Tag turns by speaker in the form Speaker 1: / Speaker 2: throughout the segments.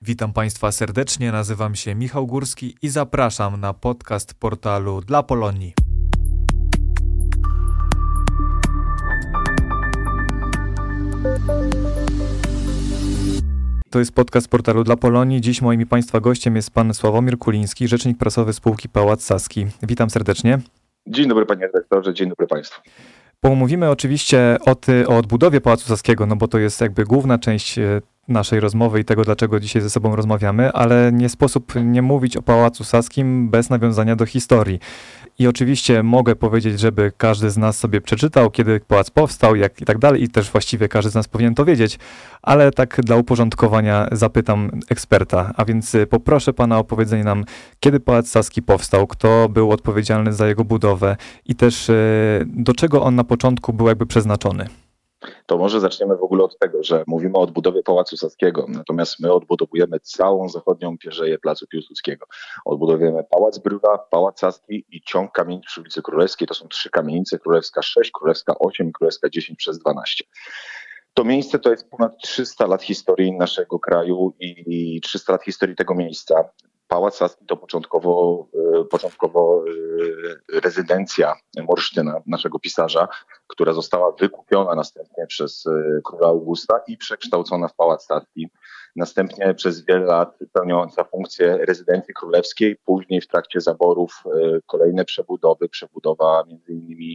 Speaker 1: Witam Państwa serdecznie, nazywam się Michał Górski i zapraszam na podcast portalu Dla Polonii. To jest podcast portalu Dla Polonii. Dziś moim i Państwa gościem jest pan Sławomir Kuliński, rzecznik prasowy spółki Pałac Saski. Witam serdecznie.
Speaker 2: Dzień dobry panie redaktorze, dzień dobry państwu.
Speaker 1: Pomówimy oczywiście o odbudowie Pałacu Saskiego, no bo to jest jakby główna część naszej rozmowy i tego, dlaczego dzisiaj ze sobą rozmawiamy, ale nie sposób nie mówić o Pałacu Saskim bez nawiązania do historii. I oczywiście mogę powiedzieć, żeby każdy z nas sobie przeczytał, kiedy pałac powstał, jak i tak dalej, i też właściwie każdy z nas powinien to wiedzieć, ale tak dla uporządkowania zapytam eksperta, a więc poproszę pana o powiedzenie nam, kiedy Pałac Saski powstał, kto był odpowiedzialny za jego budowę i też do czego on na początku był jakby przeznaczony.
Speaker 2: To może zaczniemy w ogóle od tego, że mówimy o odbudowie Pałacu Saskiego, natomiast my odbudowujemy całą zachodnią pierzeję Placu Piłsudskiego. Odbudowujemy Pałac Brühla, Pałac Saski i ciąg kamienic przy ulicy Królewskiej. To są 3 kamienice, Królewska 6, Królewska 8 i Królewska 10/12. To miejsce to jest ponad 300 lat historii naszego kraju i 300 lat historii tego miejsca. Pałac Saski to początkowo rezydencja Morsztyna, naszego pisarza, która została wykupiona następnie przez króla Augusta i przekształcona w Pałac Saski. Następnie przez wiele lat pełniąca funkcję rezydencji królewskiej, później w trakcie zaborów kolejne przebudowa między innymi,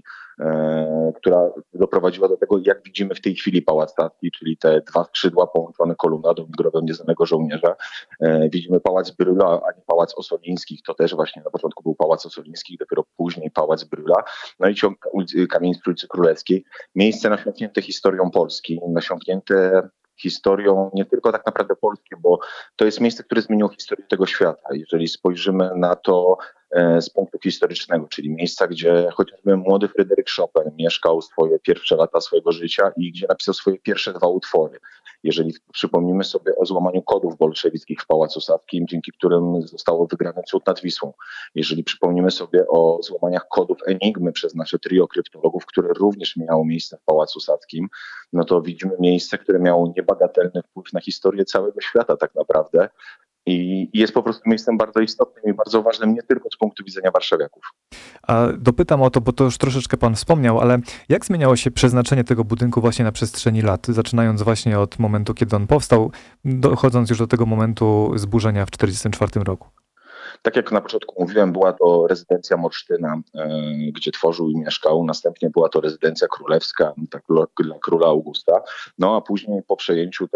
Speaker 2: która doprowadziła do tego, jak widzimy w tej chwili Pałac Saski, czyli te 2 skrzydła połączone kolumnadą i grobem nieznanego żołnierza. Widzimy Pałac Brühla, a nie Pałac Ossolińskich, to też właśnie na początku był Pałac Ossolińskich, dopiero później Pałac Brühla, no i ciąg kamienic przy ulicy Królewskiej. Miejsce nasiąknięte historią Polski, nasiąknięte historią nie tylko tak naprawdę Polski, bo to jest miejsce, które zmieniło historię tego świata. Jeżeli spojrzymy na to z punktu historycznego, czyli miejsca, gdzie chociażby młody Fryderyk Chopin mieszkał swoje pierwsze lata swojego życia i gdzie napisał swoje pierwsze 2 utwory. Jeżeli przypomnimy sobie o złamaniu kodów bolszewickich w Pałacu Saskim, dzięki którym zostało wygrany cud nad Wisłą. Jeżeli przypomnimy sobie o złamaniach kodów Enigmy przez nasze trio kryptologów, które również miało miejsce w Pałacu Saskim, no to widzimy miejsce, które miało niebagatelny wpływ na historię całego świata tak naprawdę. I jest po prostu miejscem bardzo istotnym i bardzo ważnym nie tylko z punktu widzenia warszawiaków.
Speaker 1: A dopytam o to, bo to już troszeczkę pan wspomniał, ale jak zmieniało się przeznaczenie tego budynku właśnie na przestrzeni lat, zaczynając właśnie od momentu, kiedy on powstał, dochodząc już do tego momentu zburzenia w 1944 roku?
Speaker 2: Tak jak na początku mówiłem, była to rezydencja Morsztyna, gdzie tworzył i mieszkał. Następnie była to rezydencja królewska dla króla Augusta. No a później po przejęciu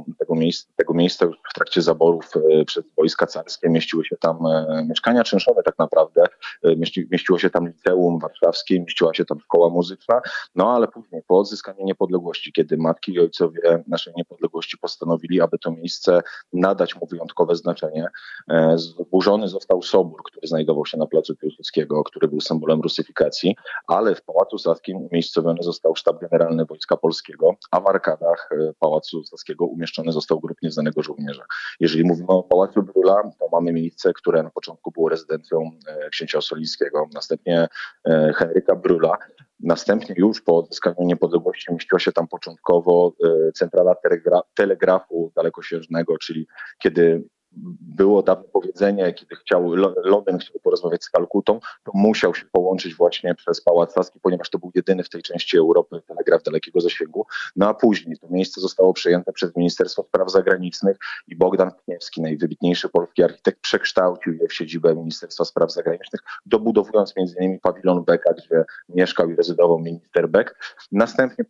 Speaker 2: tego miejsca już w trakcie zaborów przez wojska carskie mieściły się tam mieszkania czynszowe tak naprawdę. Mieściło się tam liceum warszawskie, mieściła się tam szkoła muzyczna. No ale później po odzyskaniu niepodległości, kiedy matki i ojcowie naszej niepodległości postanowili, aby to miejsce nadać mu wyjątkowe znaczenie, zburzony został sobór, który znajdował się na Placu Piłsudskiego, który był symbolem rusyfikacji, ale w Pałacu Saskim umiejscowiony został sztab generalny Wojska Polskiego, a w arkadach Pałacu Saskiego umieszczony został grób nieznanego żołnierza. Jeżeli mówimy o Pałacu Brühla, to mamy miejsce, które na początku było rezydencją księcia Ossolińskiego, następnie Henryka Brühla. Następnie już po odzyskaniu niepodległości mieściła się tam początkowo centrala telegrafu dalekosiężnego, czyli kiedy było dawne powiedzenie, kiedy Loden chciał porozmawiać z Kalkutą, to musiał się połączyć właśnie przez Pałac Saski, ponieważ to był jedyny w tej części Europy telegraf dalekiego zasięgu. No a później to miejsce zostało przejęte przez Ministerstwo Spraw Zagranicznych i Bogdan Pniewski, najwybitniejszy polski architekt, przekształcił je w siedzibę Ministerstwa Spraw Zagranicznych, dobudowując m.in. pawilon Becka, gdzie mieszkał i rezydował minister Beck. Następnie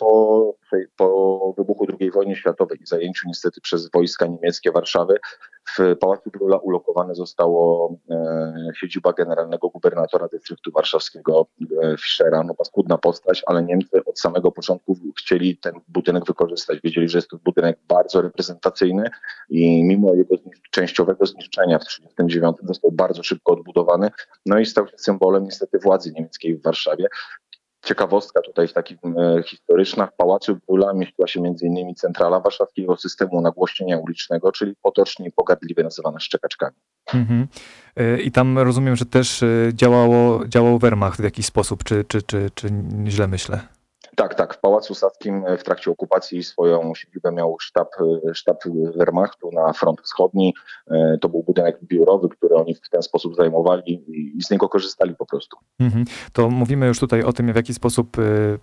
Speaker 2: po wybuchu II wojny światowej i zajęciu niestety przez wojska niemieckie Warszawy, w Pałacu Brühla ulokowane zostało siedziba generalnego gubernatora dystryktu warszawskiego Fischera. No paskudna postać, ale Niemcy od samego początku chcieli ten budynek wykorzystać. Wiedzieli, że jest to budynek bardzo reprezentacyjny i mimo jego częściowego zniszczenia w 1939 został bardzo szybko odbudowany. No i stał się symbolem niestety władzy niemieckiej w Warszawie. Ciekawostka tutaj takim historyczna, w Pałacu Brühla mieściła się m.in. centrala warszawskiego systemu nagłośnienia ulicznego, czyli potocznie i pogardliwie nazywana szczekaczkami.
Speaker 1: Mhm. I tam rozumiem, że też działał Wehrmacht w jakiś sposób, czy źle myślę?
Speaker 2: Tak, tak. W Pałacu Saskim w trakcie okupacji swoją siedzibę miał sztab Wehrmachtu na front wschodni. To był budynek biurowy, który oni w ten sposób zajmowali i z niego korzystali po prostu.
Speaker 1: Mhm. To mówimy już tutaj o tym, w jaki sposób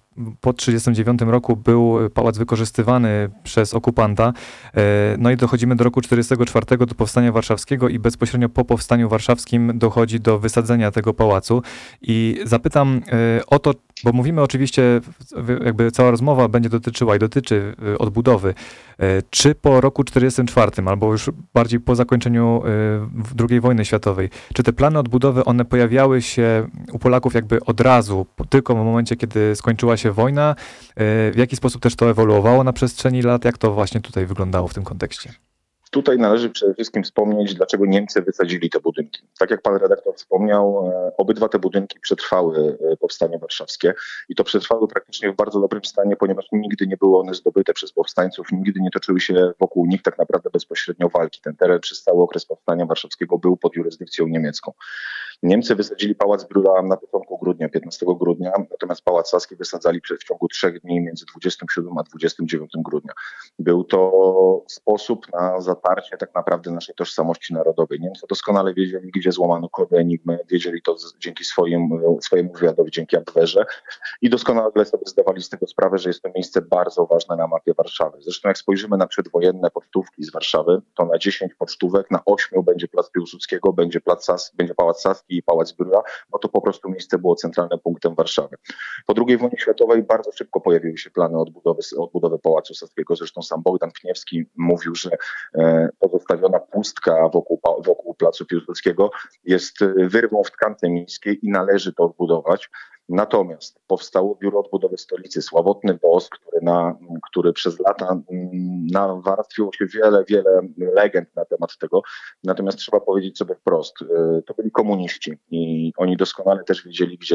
Speaker 1: po 1939 roku był pałac wykorzystywany przez okupanta. No i dochodzimy do roku 1944, do powstania warszawskiego i bezpośrednio po powstaniu warszawskim dochodzi do wysadzenia tego pałacu. I zapytam o to, bo mówimy oczywiście, jakby cała rozmowa będzie dotyczyła i dotyczy odbudowy. Czy po roku 1944, albo już bardziej po zakończeniu II wojny światowej, czy te plany odbudowy, one pojawiały się u Polaków jakby od razu, tylko w momencie, kiedy skończyła się wojna? W jaki sposób też to ewoluowało na przestrzeni lat? Jak to właśnie tutaj wyglądało w tym kontekście?
Speaker 2: Tutaj należy przede wszystkim wspomnieć, dlaczego Niemcy wysadzili te budynki. Tak jak pan redaktor wspomniał, obydwa te budynki przetrwały powstanie warszawskie i to przetrwały praktycznie w bardzo dobrym stanie, ponieważ nigdy nie były one zdobyte przez powstańców, nigdy nie toczyły się wokół nich tak naprawdę bezpośrednio walki. Ten teren przez cały okres powstania warszawskiego był pod jurysdykcją niemiecką. Niemcy wysadzili Pałac Brühla na początku grudnia, 15 grudnia, natomiast Pałac Saski wysadzali w ciągu 3 dni między 27 a 29 grudnia. Był to sposób na zatarcie tak naprawdę naszej tożsamości narodowej. Niemcy doskonale wiedzieli, gdzie złamano kody Enigmy, wiedzieli to dzięki swojemu wywiadowi, dzięki Abwehrze i doskonale sobie zdawali z tego sprawę, że jest to miejsce bardzo ważne na mapie Warszawy. Zresztą jak spojrzymy na przedwojenne pocztówki z Warszawy, to na 10 pocztówek, na 8 będzie Plac Piłsudskiego, będzie Pałac Saski i Pałac Brühla, bo to po prostu miejsce było centralnym punktem Warszawy. Po II wojnie światowej bardzo szybko pojawiły się plany odbudowy Pałacu Saskiego. Zresztą sam Bogdan Pniewski mówił, że pozostawiona pustka wokół Placu Piłsudskiego jest wyrwą w tkance miejskiej i należy to odbudować. Natomiast powstało Biuro Odbudowy Stolicy, sławetny boss, który przez lata nawarstwiło się wiele legend na temat tego. Natomiast trzeba powiedzieć sobie wprost, to byli komuniści i oni doskonale też wiedzieli, gdzie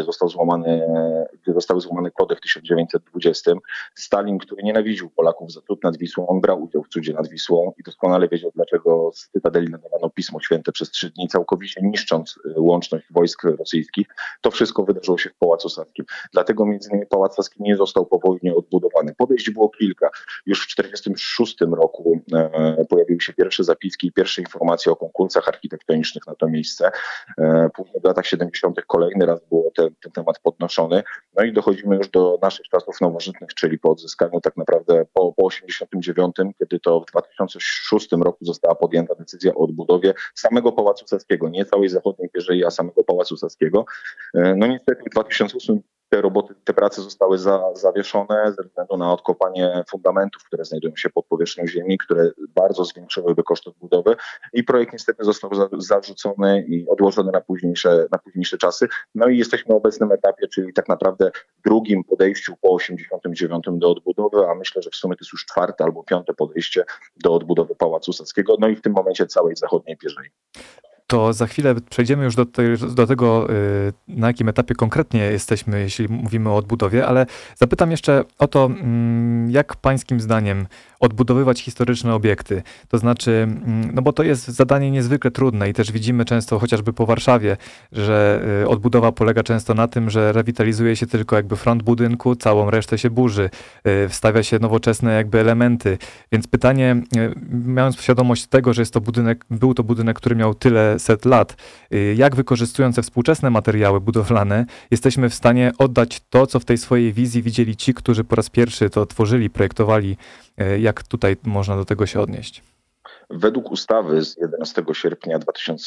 Speaker 2: zostały złamane kody w 1920. Stalin, który nienawidził Polaków za cud nad Wisłą, on brał udział w cudzie nad Wisłą i doskonale wiedział, dlaczego z Cytadeli nadawano Pismo Święte przez 3 dni, całkowicie niszcząc łączność wojsk rosyjskich. To wszystko wydarzyło się w Pałacu Saskim. Dlatego między innymi Pałac Saski nie został po wojnie odbudowany. Podejść było kilka. Już w 1946 roku pojawiły się pierwsze zapiski i pierwsze informacje o konkursach architektonicznych na to miejsce. Później w latach 70. kolejny raz było ten temat podnoszony. No i dochodzimy już do naszych czasów nowożytnych, czyli po odzyskaniu tak naprawdę po 89, kiedy to w 2006 roku została podjęta decyzja o odbudowie samego Pałacu Saskiego, nie całej zachodniej pierzei, a samego Pałacu Saskiego. No niestety w 2008 te prace zostały zawieszone ze względu na odkopanie fundamentów, które znajdują się pod powierzchnią ziemi, które bardzo zwiększyłyby koszt odbudowy i projekt niestety został zarzucony i odłożony na późniejsze czasy. No i jesteśmy w obecnym etapie, czyli tak naprawdę drugim podejściu po 89 do odbudowy, a myślę, że w sumie to jest już 4. albo 5. podejście do odbudowy Pałacu Saskiego, no i w tym momencie całej zachodniej pierzei.
Speaker 1: To za chwilę przejdziemy już do tego, na jakim etapie konkretnie jesteśmy, jeśli mówimy o odbudowie, ale zapytam jeszcze o to, jak pańskim zdaniem odbudowywać historyczne obiekty? To znaczy, no bo to jest zadanie niezwykle trudne i też widzimy często, chociażby po Warszawie, że odbudowa polega często na tym, że rewitalizuje się tylko jakby front budynku, całą resztę się burzy, wstawia się nowoczesne jakby elementy. Więc pytanie, mając świadomość tego, że był to budynek, który miał tyle set lat, jak wykorzystując te współczesne materiały budowlane, jesteśmy w stanie oddać to, co w tej swojej wizji widzieli ci, którzy po raz pierwszy to tworzyli, projektowali. Jak tutaj można do tego się odnieść?
Speaker 2: Według ustawy z 11 sierpnia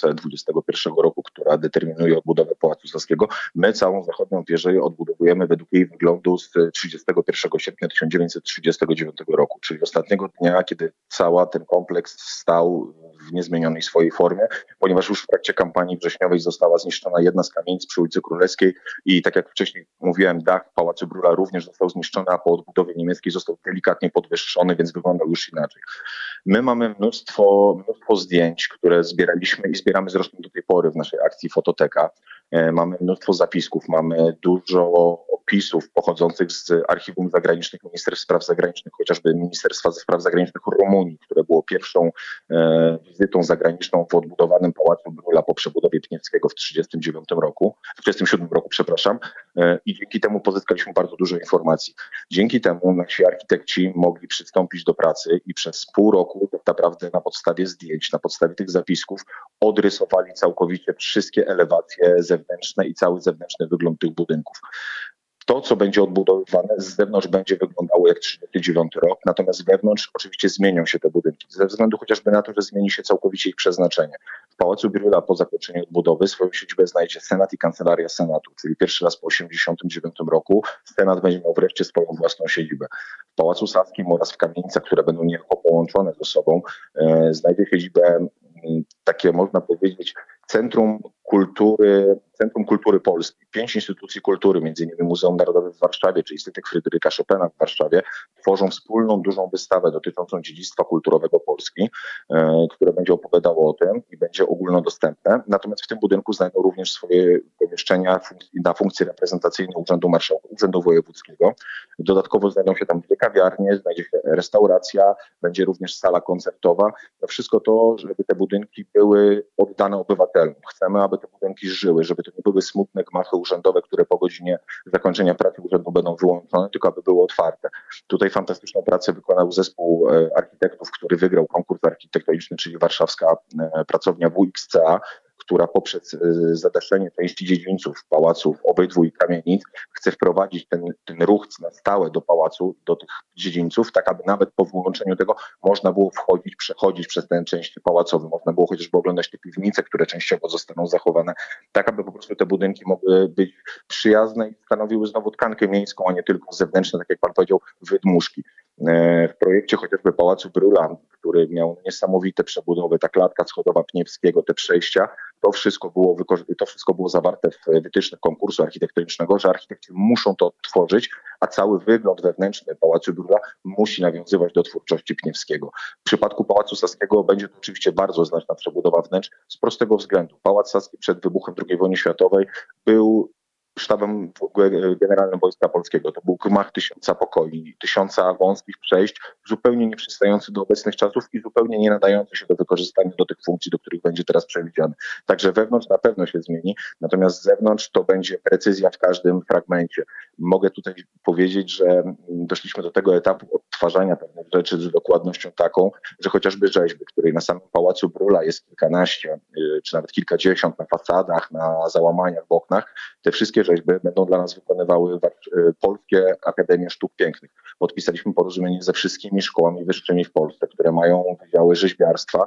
Speaker 2: 2021 roku, która determinuje odbudowę Pałacu Saskiego, my całą zachodnią pierzeję odbudowujemy według jej wyglądu z 31 sierpnia 1939 roku, czyli ostatniego dnia, kiedy cały ten kompleks stał w niezmienionej swojej formie, ponieważ już w trakcie kampanii wrześniowej została zniszczona jedna z kamienic przy ulicy Królewskiej i tak jak wcześniej mówiłem, dach Pałacu Brühla również został zniszczony, a po odbudowie niemieckiej został delikatnie podwyższony, więc wyglądał już inaczej. My mamy mnóstwo zdjęć, które zbieraliśmy i zbieramy zresztą do tej pory w naszej akcji Fototeka. Mamy mnóstwo zapisków, mamy dużo opisów pochodzących z archiwum zagranicznych Ministerstw Spraw Zagranicznych, chociażby Ministerstwa Spraw Zagranicznych Rumunii, które było pierwszą wizytą wizytą zagraniczną w odbudowanym Pałacu Brühla po przebudowie Pniewskiego w 1937 roku, przepraszam, i dzięki temu pozyskaliśmy bardzo dużo informacji. Dzięki temu nasi architekci mogli przystąpić do pracy i przez pół roku tak naprawdę na podstawie zdjęć, na podstawie tych zapisków odrysowali całkowicie wszystkie elewacje zewnętrzne i cały zewnętrzny wygląd tych budynków. To, co będzie odbudowywane z zewnątrz, będzie wyglądało jak 1939 rok, natomiast wewnątrz oczywiście zmienią się te budynki, ze względu chociażby na to, że zmieni się całkowicie ich przeznaczenie. W Pałacu Brühla po zakończeniu odbudowy swoją siedzibę znajdzie Senat i Kancelaria Senatu, czyli pierwszy raz po 1989 roku Senat będzie miał wreszcie swoją własną siedzibę. W Pałacu Saskim oraz w kamienicach, które będą niejako połączone ze sobą, znajdzie siedzibę takie, można powiedzieć, Centrum Kultury Polski. 5 instytucji kultury, m.in. Muzeum Narodowe w Warszawie czy Instytut Fryderyka Chopina w Warszawie, tworzą wspólną, dużą wystawę dotyczącą dziedzictwa kulturowego Polski, które będzie opowiadało o tym i będzie ogólnodostępne. Natomiast w tym budynku znajdą również swoje pomieszczenia na funkcje reprezentacyjne Urzędu Marszałka, Urzędu Wojewódzkiego. Dodatkowo znajdą się tam 2 kawiarnie, znajdzie się restauracja, będzie również sala koncertowa. No wszystko to, żeby te budynki były oddane obywatelom. Chcemy, aby te budynki żyły, żeby to nie były smutne gmachy urzędowe, które po godzinie zakończenia pracy urzędu będą wyłączone, tylko aby były otwarte. Tutaj fantastyczną pracę wykonał zespół architektów, który wygrał konkurs architektoniczny, czyli warszawska pracownia WXCA, która poprzez zadaszenie części dziedzińców pałaców obydwu i kamienic chce wprowadzić ten ruch na stałe do pałacu, do tych dziedzińców, tak aby nawet po wyłączeniu tego można było wchodzić, przechodzić przez te części pałacowe, można było chociażby oglądać te piwnice, które częściowo zostaną zachowane, tak aby po prostu te budynki mogły być przyjazne i stanowiły znowu tkankę miejską, a nie tylko zewnętrzne, tak jak pan powiedział, wydmuszki. W projekcie chociażby Pałacu Brühla, który miał niesamowite przebudowy, ta klatka schodowa Pniewskiego, te przejścia, to wszystko było zawarte w wytycznych konkursu architektonicznego, że architekci muszą to odtworzyć, a cały wygląd wewnętrzny Pałacu Brühla musi nawiązywać do twórczości Pniewskiego. W przypadku Pałacu Saskiego będzie to oczywiście bardzo znaczna przebudowa wnętrz z prostego względu. Pałac Saski przed wybuchem II wojny światowej był sztabem generalnym Wojska Polskiego. To był gmach 1000 pokoi, 1000 wąskich przejść, zupełnie nieprzystający do obecnych czasów i zupełnie nie nadający się do wykorzystania do tych funkcji, do których będzie teraz przewidziany. Także wewnątrz na pewno się zmieni, natomiast z zewnątrz to będzie precyzja w każdym fragmencie. Mogę tutaj powiedzieć, że doszliśmy do tego etapu odtwarzania pewnych rzeczy z dokładnością taką, że chociażby rzeźby, której na samym Pałacu Brühla jest kilkanaście, czy nawet kilkadziesiąt na fasadach, na załamaniach w oknach, te wszystkie rzeźby będą dla nas wykonywały Polskie Akademie Sztuk Pięknych. Podpisaliśmy porozumienie ze wszystkimi szkołami wyższymi w Polsce, które mają wydziały rzeźbiarstwa.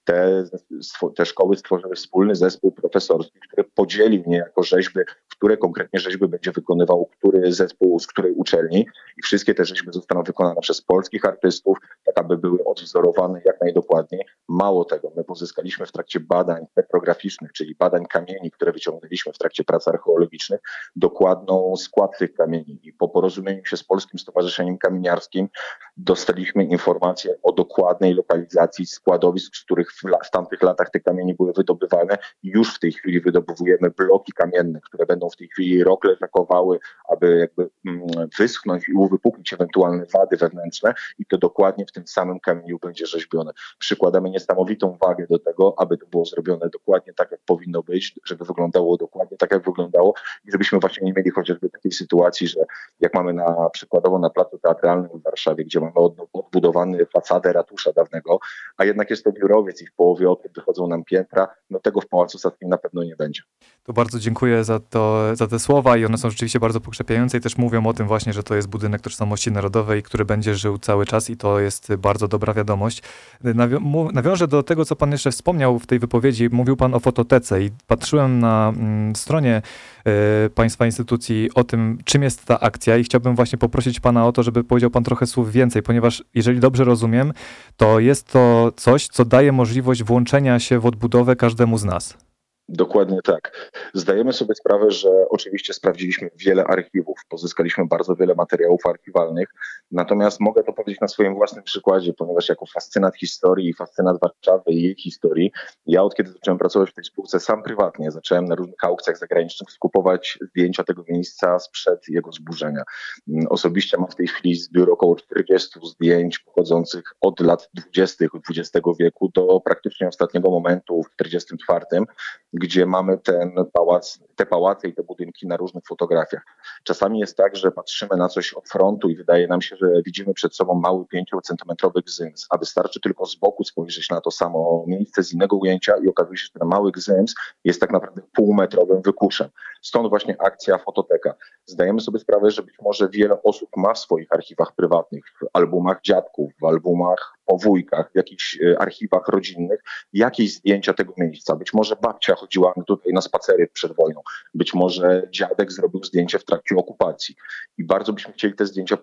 Speaker 2: Te szkoły stworzyły wspólny zespół profesorski, który podzielił niejako rzeźby, które konkretnie rzeźby będzie wykonywał który zespół z której uczelni i wszystkie te rzeźby zostaną wykonane przez polskich artystów, tak aby były odwzorowane jak najdokładniej. Mało tego, my pozyskaliśmy w trakcie badań petrograficznych, czyli badań kamieni, które wyciągnęliśmy w trakcie prac archeologicznych, dokładną skład tych kamieni i po porozumieniu się z Polskim Stowarzyszeniem Kamieniarskim dostaliśmy informacje o dokładnej lokalizacji składowisk, z których w tamtych latach te kamienie były wydobywane i już w tej chwili wydobywujemy bloki kamienne, które będą w tej chwili rok leżakowały, aby jakby wyschnąć i uwypuklić ewentualne wady wewnętrzne i to dokładnie w tym samym kamieniu będzie rzeźbione. Przykładamy niesamowitą wagę do tego, aby to było zrobione dokładnie tak, jak powinno być, żeby wyglądało dokładnie tak, jak wyglądało i żebyśmy właśnie nie mieli chociażby takiej sytuacji, że jak mamy przykładowo na Placu Teatralnym w Warszawie, gdzie mamy odbudowany fasadę ratusza dawnego, a jednak jest to biurowiec i w połowie okien wychodzą nam piętra, no tego w Pałacu Saskim na pewno nie będzie.
Speaker 1: To bardzo dziękuję za te słowa i one są rzeczywiście bardzo pokrzepiające i też mówią o tym właśnie, że to jest budynek tożsamości narodowej, który będzie żył cały czas i to jest bardzo dobra wiadomość. Nawiążę do tego, co pan jeszcze wspomniał w tej wypowiedzi. Mówił pan o fototece i patrzyłem na stronie państwa instytucji o tym, czym jest ta akcja i chciałbym właśnie poprosić pana o to, żeby powiedział pan trochę słów więcej, ponieważ jeżeli dobrze rozumiem, to jest to coś, co daje możliwość włączenia się w odbudowę każdemu z nas.
Speaker 2: Dokładnie tak. Zdajemy sobie sprawę, że oczywiście sprawdziliśmy wiele archiwów, pozyskaliśmy bardzo wiele materiałów archiwalnych, natomiast mogę to powiedzieć na swoim własnym przykładzie, ponieważ jako fascynat historii i fascynat Warszawy i jej historii, ja od kiedy zacząłem pracować w tej spółce sam prywatnie, zacząłem na różnych aukcjach zagranicznych skupować zdjęcia tego miejsca sprzed jego zburzenia. Osobiście mam w tej chwili zbiór około 40 zdjęć pochodzących od lat 20. XX wieku do praktycznie ostatniego momentu w 1944, gdzie mamy ten pałac, te pałace i te budynki na różnych fotografiach. Czasami jest tak, że patrzymy na coś od frontu i wydaje nam się, że widzimy przed sobą mały 5-centymetrowy gzyms, a wystarczy tylko z boku spojrzeć na to samo miejsce z innego ujęcia i okazuje się, że ten mały gzyms jest tak naprawdę półmetrowym wykuszem. Stąd właśnie akcja Fototeka. Zdajemy sobie sprawę, że być może wiele osób ma w swoich archiwach prywatnych, w albumach dziadków, w albumach po wujkach, w jakichś archiwach rodzinnych jakieś zdjęcia tego miejsca. Być może babcia chodziła tutaj na spacery przed wojną. Być może dziadek zrobił zdjęcie w trakcie okupacji. I bardzo byśmy chcieli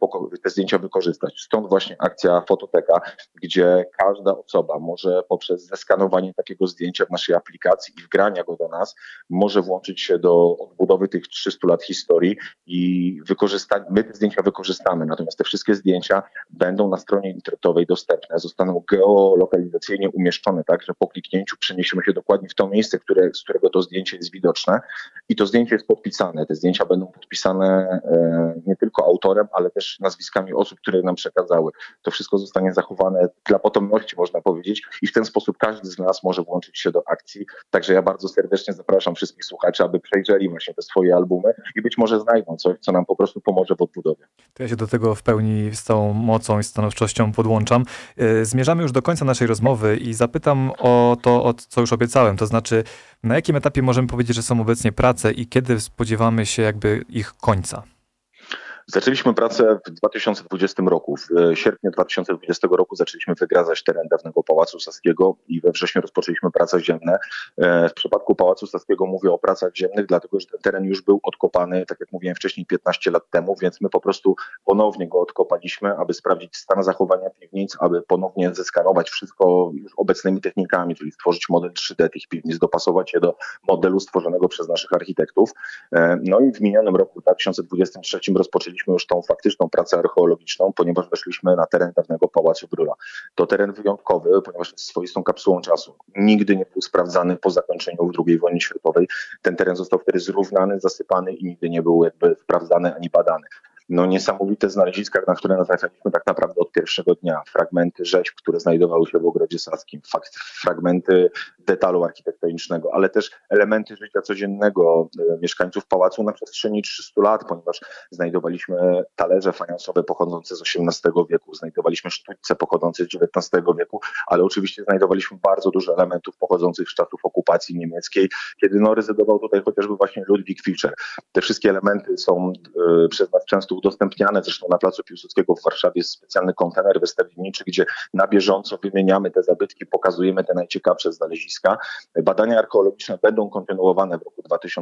Speaker 2: te zdjęcia wykorzystać. Stąd właśnie akcja Fototeka, gdzie każda osoba może poprzez zeskanowanie takiego zdjęcia w naszej aplikacji i wgrania go do nas, może włączyć się do odbudowy tych 300 lat historii i my te zdjęcia wykorzystamy. Natomiast te wszystkie zdjęcia będą na stronie internetowej dostępne, zostaną geolokalizacyjnie umieszczone, tak, że po kliknięciu przeniesiemy się dokładnie w to miejsce, z którego to zdjęcie jest widoczne i to zdjęcie jest podpisane. Te zdjęcia będą podpisane nie tylko autorem, ale też nazwiskami osób, które nam przekazały. To wszystko zostanie zachowane dla potomności, można powiedzieć, i w ten sposób każdy z nas może włączyć się do akcji. Także ja bardzo serdecznie zapraszam wszystkich słuchaczy, aby przejrzeli właśnie te swoje albumy i być może znajdą coś, co nam po prostu pomoże w odbudowie.
Speaker 1: To ja się do tego w pełni z całą mocą i stanowczością podłączam. Zmierzamy już do końca naszej rozmowy i zapytam o to, co już obiecałem, to znaczy na jakim etapie możemy powiedzieć, że są obecnie prace i kiedy spodziewamy się jakby ich końca?
Speaker 2: Zaczęliśmy pracę w 2020 roku. W sierpniu 2020 roku zaczęliśmy wygradzać teren dawnego Pałacu Saskiego i we wrześniu rozpoczęliśmy prace ziemne. W przypadku Pałacu Saskiego mówię o pracach ziemnych, dlatego że ten teren już był odkopany, tak jak mówiłem wcześniej, 15 lat temu, więc my po prostu ponownie go odkopaliśmy, aby sprawdzić stan zachowania piwnic, aby ponownie zeskanować wszystko już obecnymi technikami, czyli stworzyć model 3D tych piwnic, dopasować je do modelu stworzonego przez naszych architektów. No i w minionym roku 2023 rozpoczęliśmy już tą faktyczną pracę archeologiczną, ponieważ weszliśmy na teren dawnego Pałacu Brühla. To teren wyjątkowy, ponieważ jest swoistą kapsułą czasu. Nigdy nie był sprawdzany po zakończeniu II wojny światowej. Ten teren został wtedy zrównany, zasypany i nigdy nie był jakby sprawdzany ani badany. No niesamowite znaleziska, na które natrafialiśmy tak naprawdę od pierwszego dnia. Fragmenty rzeźb, które znajdowały się w Ogrodzie Saskim, fragmenty detalu architektonicznego, ale też elementy życia codziennego mieszkańców pałacu na przestrzeni 300 lat, ponieważ znajdowaliśmy talerze fajansowe pochodzące z XVIII wieku, znajdowaliśmy sztućce pochodzące z XIX wieku, ale oczywiście znajdowaliśmy bardzo dużo elementów pochodzących z czasów okupacji niemieckiej, kiedy rezydował tutaj chociażby właśnie Ludwik Fischer. Te wszystkie elementy są przez nas często udostępniane. Zresztą na Placu Piłsudskiego w Warszawie jest specjalny kontener wystawienniczy, gdzie na bieżąco wymieniamy te zabytki, pokazujemy te najciekawsze znaleziska. Badania archeologiczne będą kontynuowane w roku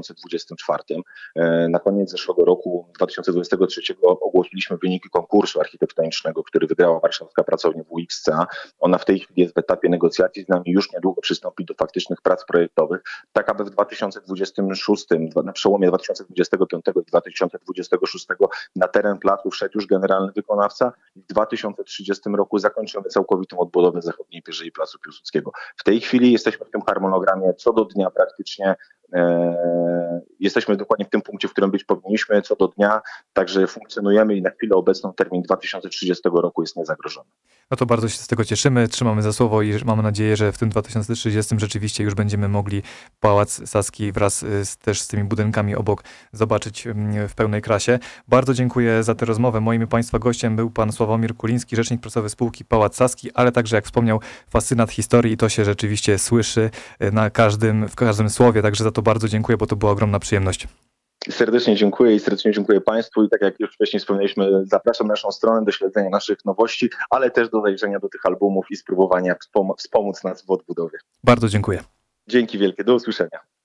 Speaker 2: 2024. Na koniec zeszłego roku 2023 ogłosiliśmy wyniki konkursu architektonicznego, który wygrała warszawska pracownia WXCA. Ona w tej chwili jest w etapie negocjacji z nami, już niedługo przystąpi do faktycznych prac projektowych, tak aby w 2026, na przełomie 2025 i 2026 na teren placu wszedł już generalny wykonawca i w 2030 roku zakończymy całkowitą odbudowę zachodniej pierzei Placu Piłsudskiego. W tej chwili jesteśmy w tym harmonogramie co do dnia praktycznie. Jesteśmy dokładnie w tym punkcie, w którym być powinniśmy co do dnia, także funkcjonujemy i na chwilę obecną termin 2030 roku jest niezagrożony.
Speaker 1: No to bardzo się z tego cieszymy, trzymamy za słowo i mamy nadzieję, że w tym 2030 rzeczywiście już będziemy mogli Pałac Saski wraz też z tymi budynkami obok zobaczyć w pełnej krasie. Bardzo dziękuję za tę rozmowę. Moim i Państwa gościem był pan Sławomir Kuliński, rzecznik prasowy spółki Pałac Saski, ale także, jak wspomniał, fascynat historii i to się rzeczywiście słyszy w każdym słowie, także za to bardzo dziękuję, bo to była ogromna przyjemność.
Speaker 2: Serdecznie dziękuję i serdecznie dziękuję Państwu i tak jak już wcześniej wspomnieliśmy, zapraszam na naszą stronę do śledzenia naszych nowości, ale też do zajrzenia do tych albumów i spróbowania wspomóc nas w odbudowie.
Speaker 1: Bardzo dziękuję.
Speaker 2: Dzięki wielkie, do usłyszenia.